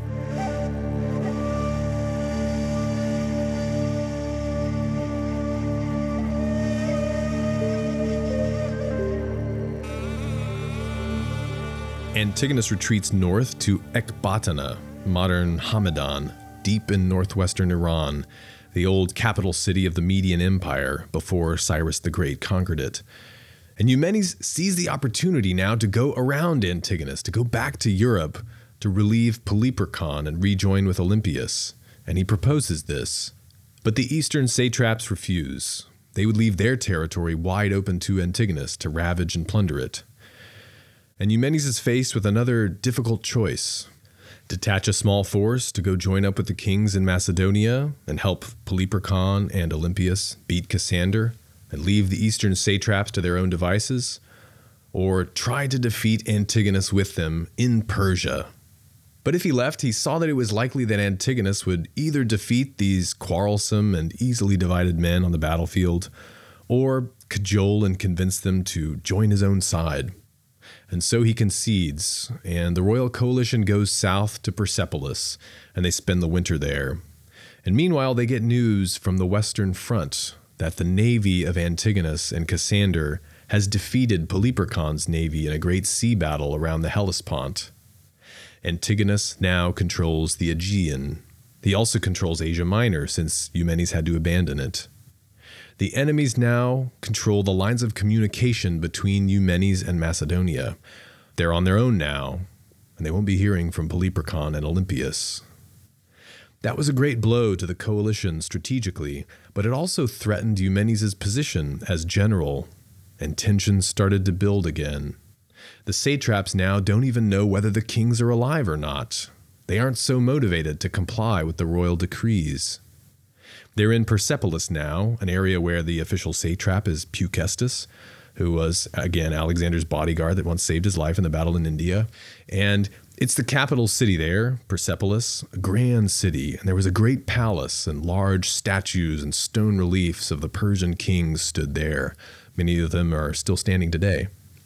Antigonus retreats north to Ecbatana, modern Hamadan, deep in northwestern Iran, the old capital city of the Median Empire before Cyrus the Great conquered it. And Eumenes sees the opportunity now to go around Antigonus, to go back to Europe, to relieve Polyperchon and rejoin with Olympias. And he proposes this. But the eastern satraps refuse. They would leave their territory wide open to Antigonus to ravage and plunder it. And Eumenes is faced with another difficult choice. Detach a small force to go join up with the kings in Macedonia and help Polyperchon and Olympias beat Cassander and leave the eastern satraps to their own devices, or try to defeat Antigonus with them in Persia. But if he left, he saw that it was likely that Antigonus would either defeat these quarrelsome and easily divided men on the battlefield, or cajole and convince them to join his own side. And so he concedes, and the royal coalition goes south to Persepolis, and they spend the winter there. And meanwhile, they get news from the Western Front that the navy of Antigonus and Cassander has defeated Polyperchon's navy in a great sea battle around the Hellespont. Antigonus now controls the Aegean. He also controls Asia Minor, since Eumenes had to abandon it. The enemies now control the lines of communication between Eumenes and Macedonia. They're on their own now, and they won't be hearing from Polyperchon and Olympias. That was a great blow to the coalition strategically, but it also threatened Eumenes' position as general, and tensions started to build again. The satraps now don't even know whether the kings are alive or not. They aren't so motivated to comply with the royal decrees. They're in Persepolis now, an area where the official satrap is Peucestus, who was, again, Alexander's bodyguard that once saved his life in the battle in India. And it's the capital city there, Persepolis, a grand city. And there was a great palace, and large statues and stone reliefs of the Persian kings stood there. Many of them are still standing today.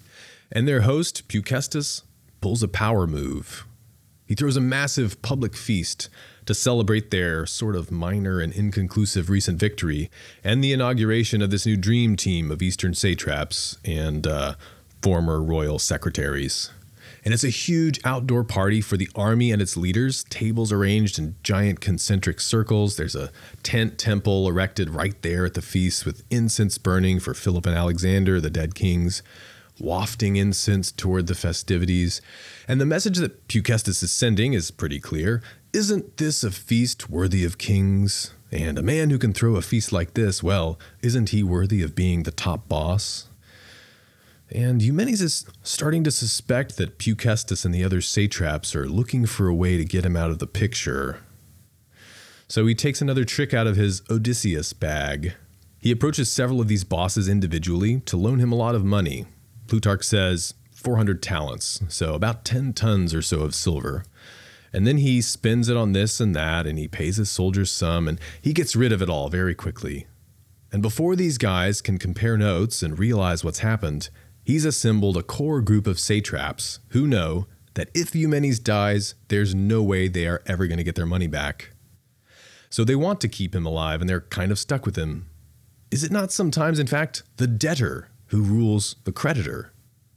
And their host, Peucestus, pulls a power move. He throws a massive public feast to celebrate their sort of minor and inconclusive recent victory and the inauguration of this new dream team of Eastern satraps and former royal secretaries. And it's a huge outdoor party for the army and its leaders, tables arranged in giant concentric circles. There's a tent temple erected right there at the feast with incense burning for Philip and Alexander, the dead kings. wafting incense toward the festivities. And the message that Peucestus is sending is pretty clear. Isn't this a feast worthy of kings? And a man who can throw a feast like this, well, isn't he worthy of being the top boss? And Eumenes is starting to suspect that Peucestus and the other satraps are looking for a way to get him out of the picture. So he takes another trick out of his Odysseus bag. He approaches several of these bosses individually to loan him a lot of money. Plutarch says 400 talents, so about 10 tons or so of silver. And then he spends it on this and that, and he pays his soldiers some, and he gets rid of it all very quickly. And before these guys can compare notes and realize what's happened, he's assembled a core group of satraps who know that if Eumenes dies, there's no way they are ever going to get their money back. So they want to keep him alive, and they're kind of stuck with him. Is it not sometimes, in fact, the debtor who rules the creditor?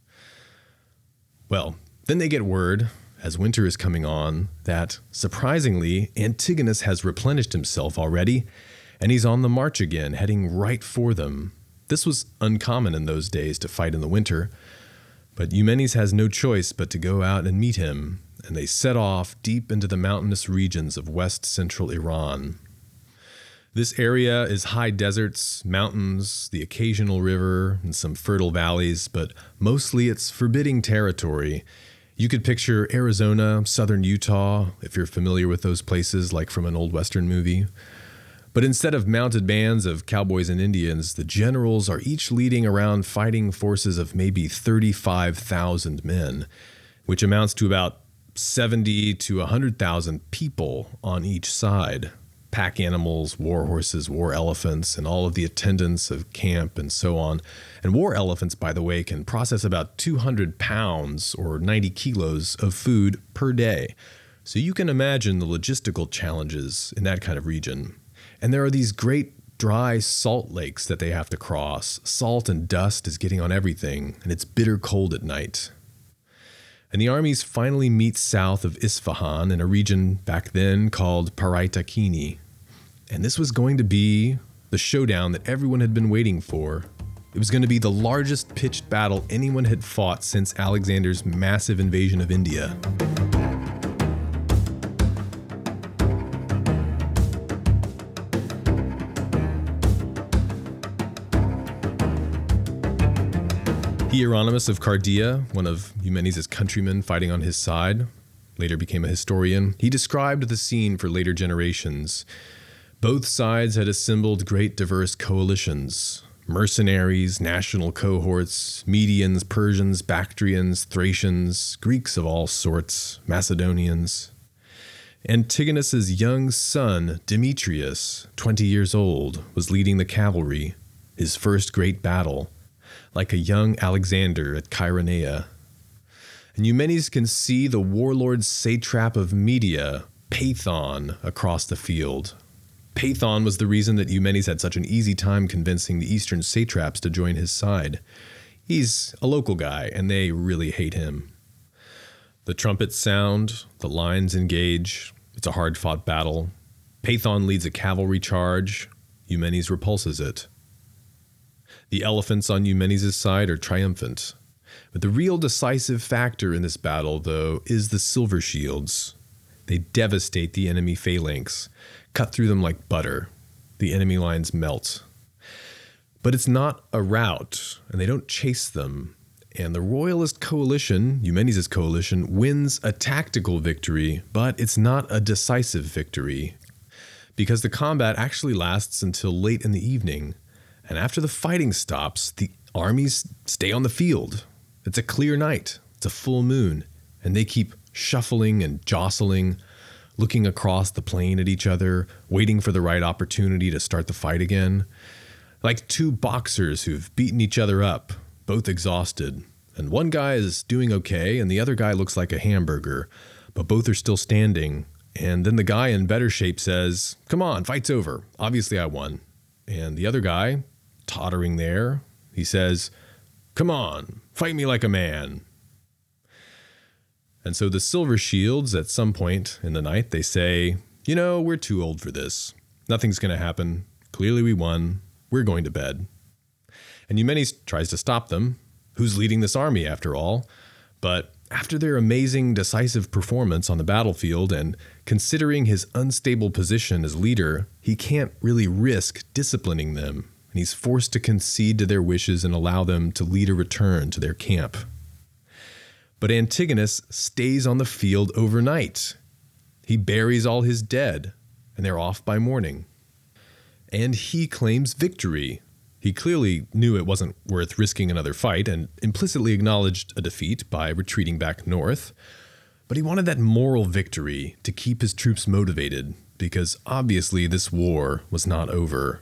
Well, then they get word, as winter is coming on, that, surprisingly, Antigonus has replenished himself already, and he's on the march again, heading right for them. This was uncommon in those days to fight in the winter, but Eumenes has no choice but to go out and meet him, and they set off deep into the mountainous regions of west-central Iran. This area is high deserts, mountains, the occasional river, and some fertile valleys, but mostly it's forbidding territory. You could picture Arizona, southern Utah, if you're familiar with those places, like from an old Western movie. But instead of mounted bands of cowboys and Indians, the generals are each leading around fighting forces of maybe 35,000 men, which amounts to about 70 to 100,000 people on each side. Pack animals, war horses, war elephants, and all of the attendants of camp and so on. And war elephants, by the way, can process about 200 pounds or 90 kilos of food per day. So you can imagine the logistical challenges in that kind of region. And there are these great dry salt lakes that they have to cross. Salt and dust is getting on everything, and it's bitter cold at night. And the armies finally meet south of Isfahan in a region back then called Paraitakini. And this was going to be the showdown that everyone had been waiting for. It was going to be the largest pitched battle anyone had fought since Alexander's massive invasion of India. Hieronymus of Cardia, one of Eumenes' countrymen fighting on his side, later became a historian. He described the scene for later generations. Both sides had assembled great diverse coalitions: mercenaries, national cohorts, Medians, Persians, Bactrians, Thracians, Greeks of all sorts, Macedonians. Antigonus's young son, Demetrius, 20 years old, was leading the cavalry, his first great battle, like a young Alexander at Chaeronea. And Eumenes can see the warlord satrap of Media, Paethon, across the field. Paethon was the reason that Eumenes had such an easy time convincing the eastern satraps to join his side. He's a local guy, and they really hate him. The trumpets sound, the lines engage. It's a hard-fought battle. Paethon leads a cavalry charge. Eumenes repulses it. The elephants on Eumenes' side are triumphant. But the real decisive factor in this battle, though, is the silver shields. They devastate the enemy phalanx, cut through them like butter. The enemy lines melt. But it's not a rout, and they don't chase them. And the royalist coalition, Eumenes' coalition, wins a tactical victory, but it's not a decisive victory, because the combat actually lasts until late in the evening. And after the fighting stops, the armies stay on the field. It's a clear night. It's a full moon. And they keep shuffling and jostling, looking across the plain at each other, waiting for the right opportunity to start the fight again. Like two boxers who've beaten each other up, both exhausted. And one guy is doing okay, and the other guy looks like a hamburger. But both are still standing. And then the guy in better shape says, "Come on, fight's over. Obviously I won." And the other guy, tottering there, he says, "Come on, fight me like a man." And so the silver shields, at some point in the night, they say, "We're too old for this. Nothing's going to happen. Clearly we won. We're going to bed." And Eumenes tries to stop them, who's leading this army after all. But after their amazing, decisive performance on the battlefield and considering his unstable position as leader, he can't really risk disciplining them, and he's forced to concede to their wishes and allow them to lead a return to their camp. But Antigonus stays on the field overnight. He buries all his dead, and they're off by morning. And he claims victory. He clearly knew it wasn't worth risking another fight and implicitly acknowledged a defeat by retreating back north. But he wanted that moral victory to keep his troops motivated, because obviously this war was not over.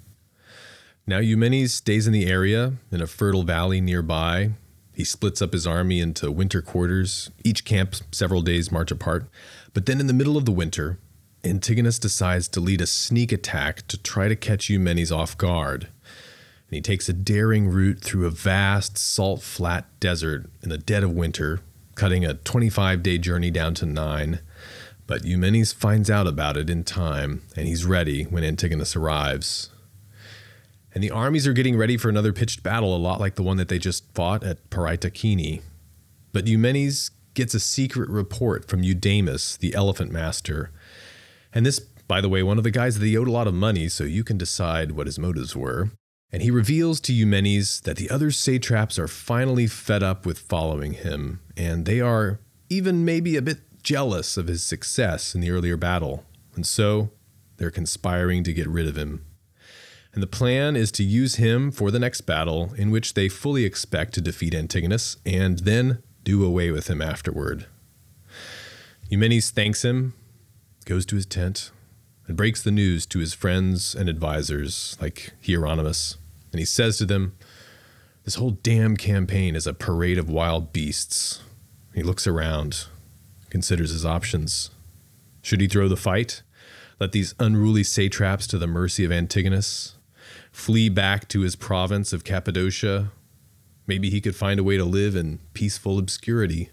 Now Eumenes stays in the area, in a fertile valley nearby. He splits up his army into winter quarters, each camp several days' march apart. But then in the middle of the winter, Antigonus decides to lead a sneak attack to try to catch Eumenes off guard. And he takes a daring route through a vast, salt, flat desert in the dead of winter, cutting a 25-day journey down to 9. But Eumenes finds out about it in time, and he's ready when Antigonus arrives. And the armies are getting ready for another pitched battle, a lot like the one that they just fought at Paraitokini. But Eumenes gets a secret report from Eudamus, the elephant master. And this, by the way, one of the guys that he owed a lot of money, so you can decide what his motives were. And he reveals to Eumenes that the other satraps are finally fed up with following him, and they are even maybe a bit jealous of his success in the earlier battle. And so they're conspiring to get rid of him. And the plan is to use him for the next battle, in which they fully expect to defeat Antigonus and then do away with him afterward. Eumenes thanks him, goes to his tent, and breaks the news to his friends and advisors like Hieronymus. And he says to them, "This whole damn campaign is a parade of wild beasts." He looks around, considers his options. Should he throw the fight? Let these unruly satraps to the mercy of Antigonus? Flee back to his province of Cappadocia? Maybe he could find a way to live in peaceful obscurity.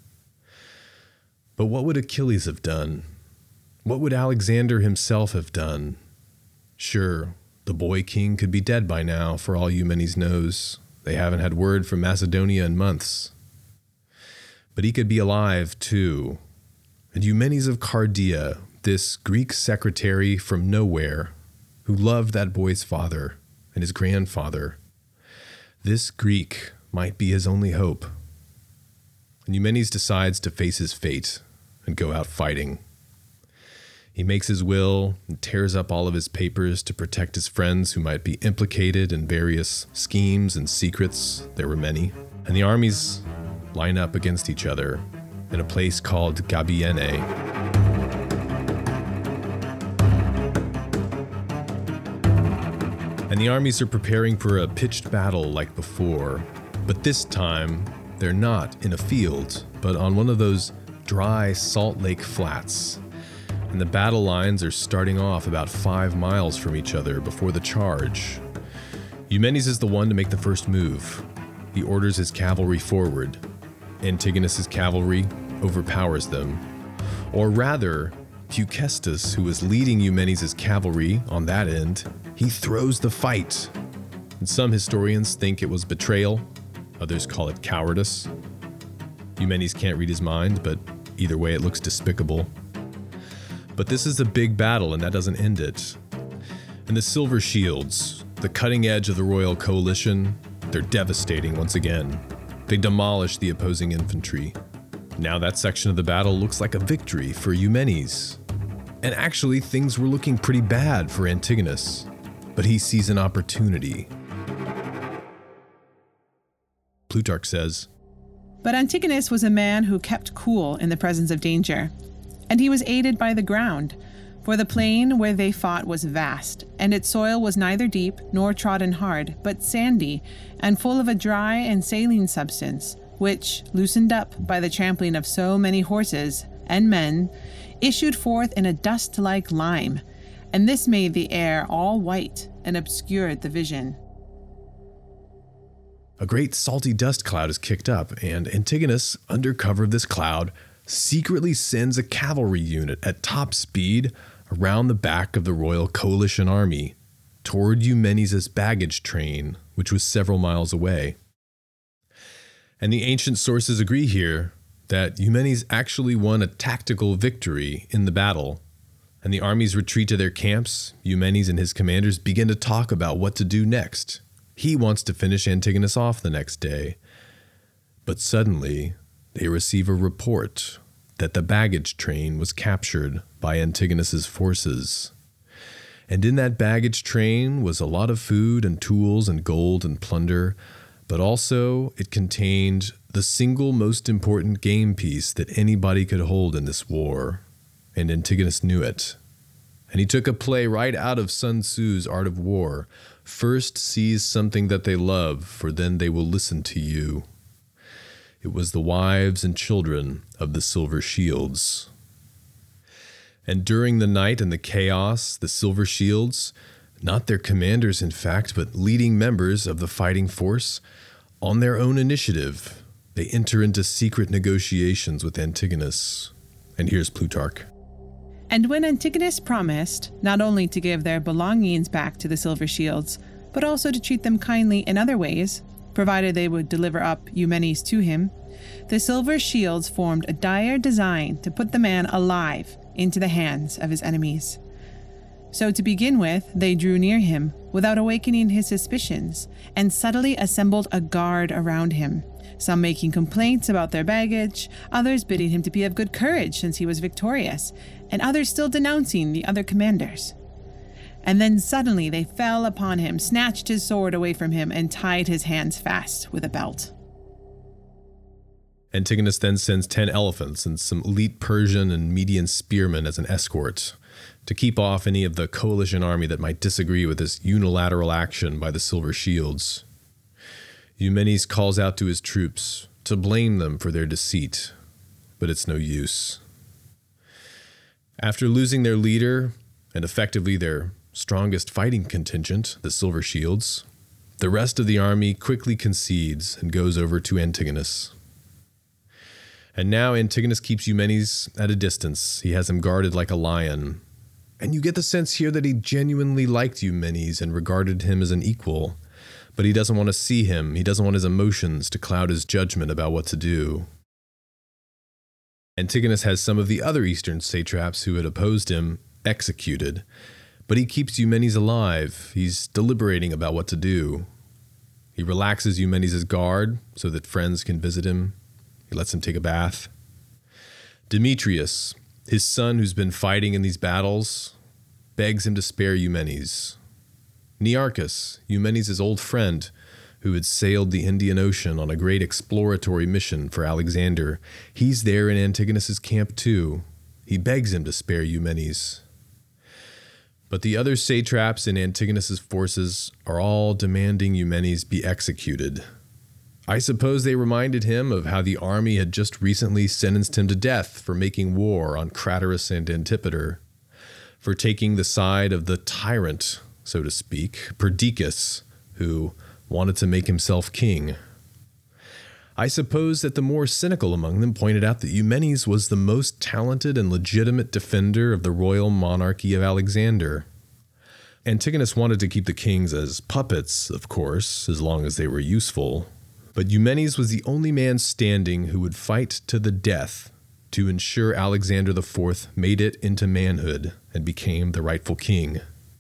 But what would Achilles have done? What would Alexander himself have done? Sure, the boy king could be dead by now, for all Eumenes knows. They haven't had word from Macedonia in months. But he could be alive, too. And Eumenes of Cardia, this Greek secretary from nowhere, who loved that boy's father and his grandfather, this Greek might be his only hope. And Eumenes decides to face his fate and go out fighting. He makes his will and tears up all of his papers to protect his friends who might be implicated in various schemes and secrets. There were many. And the armies line up against each other in a place called Gabiene. And the armies are preparing for a pitched battle like before. But this time, they're not in a field, but on one of those dry Salt Lake flats. And the battle lines are starting off about 5 miles from each other before the charge. Eumenes is the one to make the first move. He orders his cavalry forward. Antigonus's cavalry overpowers them. Or rather, Eucestus, who is leading Eumenes' cavalry on that end, he throws the fight. And some historians think it was betrayal. Others call it cowardice. Eumenes can't read his mind, but either way it looks despicable. But this is a big battle, and that doesn't end it. And the Silver Shields, the cutting edge of the royal coalition, they're devastating once again. They demolish the opposing infantry. Now that section of the battle looks like a victory for Eumenes. And actually, things were looking pretty bad for Antigonus, but he sees an opportunity. Plutarch says, But Antigonus was a man who kept cool in the presence of danger, and he was aided by the ground, for the plain where they fought was vast, and its soil was neither deep nor trodden hard, but sandy, and full of a dry and saline substance, which, loosened up by the trampling of so many horses and men, issued forth in a dust-like lime, and this made the air all white and obscured the vision. A great salty dust cloud is kicked up, and Antigonus, under cover of this cloud, secretly sends a cavalry unit at top speed around the back of the royal coalition army toward Eumenes' baggage train, which was several miles away. And the ancient sources agree here that Eumenes actually won a tactical victory in the battle. And the armies retreat to their camps. Eumenes and his commanders begin to talk about what to do next. He wants to finish Antigonus off the next day. But suddenly, they receive a report that the baggage train was captured by Antigonus's forces. And in that baggage train was a lot of food and tools and gold and plunder, but also it contained the single most important game piece that anybody could hold in this war. And Antigonus knew it. And he took a play right out of Sun Tzu's Art of War. First seize something that they love, for then they will listen to you. It was the wives and children of the Silver Shields. And during the night and the chaos, the Silver Shields, not their commanders in fact, but leading members of the fighting force, on their own initiative, they enter into secret negotiations with Antigonus. And here's Plutarch. And when Antigonus promised not only to give their belongings back to the Silver Shields, but also to treat them kindly in other ways, provided they would deliver up Eumenes to him, the Silver Shields formed a dire design to put the man alive into the hands of his enemies. So to begin with, they drew near him without awakening his suspicions, and subtly assembled a guard around him, some making complaints about their baggage, others bidding him to be of good courage since he was victorious, and others still denouncing the other commanders. And then suddenly they fell upon him, snatched his sword away from him, and tied his hands fast with a belt. Antigonus then sends 10 elephants and some elite Persian and Median spearmen as an escort to keep off any of the coalition army that might disagree with this unilateral action by the Silver Shields. Eumenes calls out to his troops to blame them for their deceit, but it's no use. After losing their leader and effectively their strongest fighting contingent, the Silver Shields, the rest of the army quickly concedes and goes over to Antigonus. And now Antigonus keeps Eumenes at a distance. He has him guarded like a lion. And you get the sense here that he genuinely liked Eumenes and regarded him as an equal. But he doesn't want to see him. He doesn't want his emotions to cloud his judgment about what to do. Antigonus has some of the other eastern satraps who had opposed him executed. But he keeps Eumenes alive. He's deliberating about what to do. He relaxes Eumenes' guard so that friends can visit him. He lets him take a bath. Demetrius, his son who's been fighting in these battles, begs him to spare Eumenes. Nearchus, Eumenes' old friend, who had sailed the Indian Ocean on a great exploratory mission for Alexander, he's there in Antigonus' camp too. He begs him to spare Eumenes. But the other satraps in Antigonus' forces are all demanding Eumenes be executed. I suppose they reminded him of how the army had just recently sentenced him to death for making war on Craterus and Antipater, for taking the side of the tyrant, so to speak, Perdiccas, who wanted to make himself king. I suppose that the more cynical among them pointed out that Eumenes was the most talented and legitimate defender of the royal monarchy of Alexander. Antigonus wanted to keep the kings as puppets, of course, as long as they were useful. But Eumenes was the only man standing who would fight to the death to ensure Alexander IV made it into manhood and became the rightful king.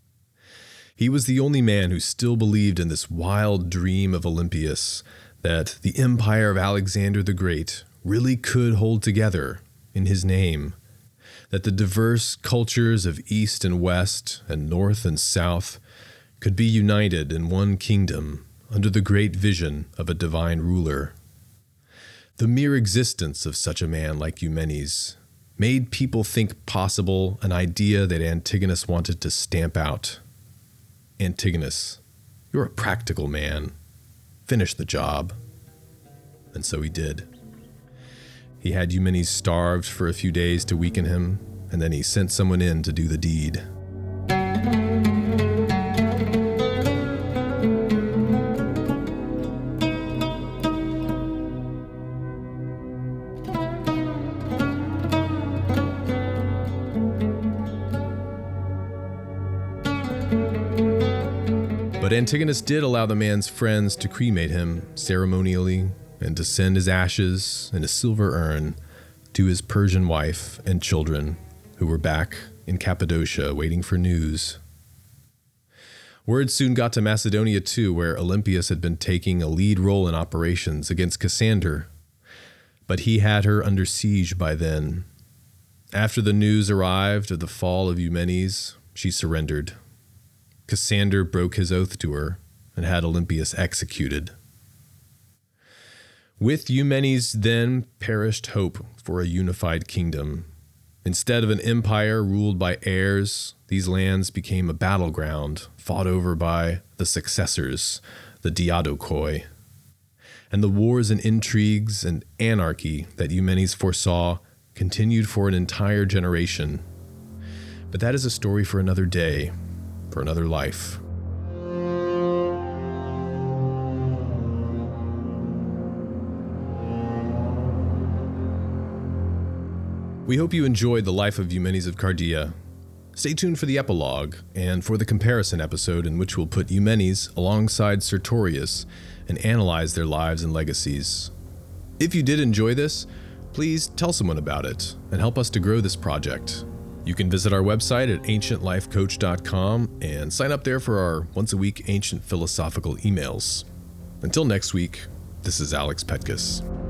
He was the only man who still believed in this wild dream of Olympias, that the empire of Alexander the Great really could hold together in his name, that the diverse cultures of East and West and North and South could be united in one kingdom under the great vision of a divine ruler. The mere existence of such a man like Eumenes made people think possible an idea that Antigonus wanted to stamp out. Antigonus, you're a practical man. Finish the job. And so he did. He had Eumenes starved for a few days to weaken him, and then he sent someone in to do the deed. But Antigonus did allow the man's friends to cremate him ceremonially and to send his ashes in a silver urn to his Persian wife and children who were back in Cappadocia waiting for news. Word soon got to Macedonia too, where Olympias had been taking a lead role in operations against Cassander, but he had her under siege by then. After the news arrived of the fall of Eumenes, she surrendered. Cassander broke his oath to her and had Olympias executed. With Eumenes then perished hope for a unified kingdom. Instead of an empire ruled by heirs, these lands became a battleground fought over by the successors, the Diadochoi. And the wars and intrigues and anarchy that Eumenes foresaw continued for an entire generation. But that is a story for another day, for another life. We hope you enjoyed the life of Eumenes of Cardia. Stay tuned for the epilogue and for the comparison episode in which we'll put Eumenes alongside Sertorius and analyze their lives and legacies. If you did enjoy this, please tell someone about it and help us to grow this project. You can visit our website at ancientlifecoach.com and sign up there for our once-a-week ancient philosophical emails. Until next week, this is Alex Petkus.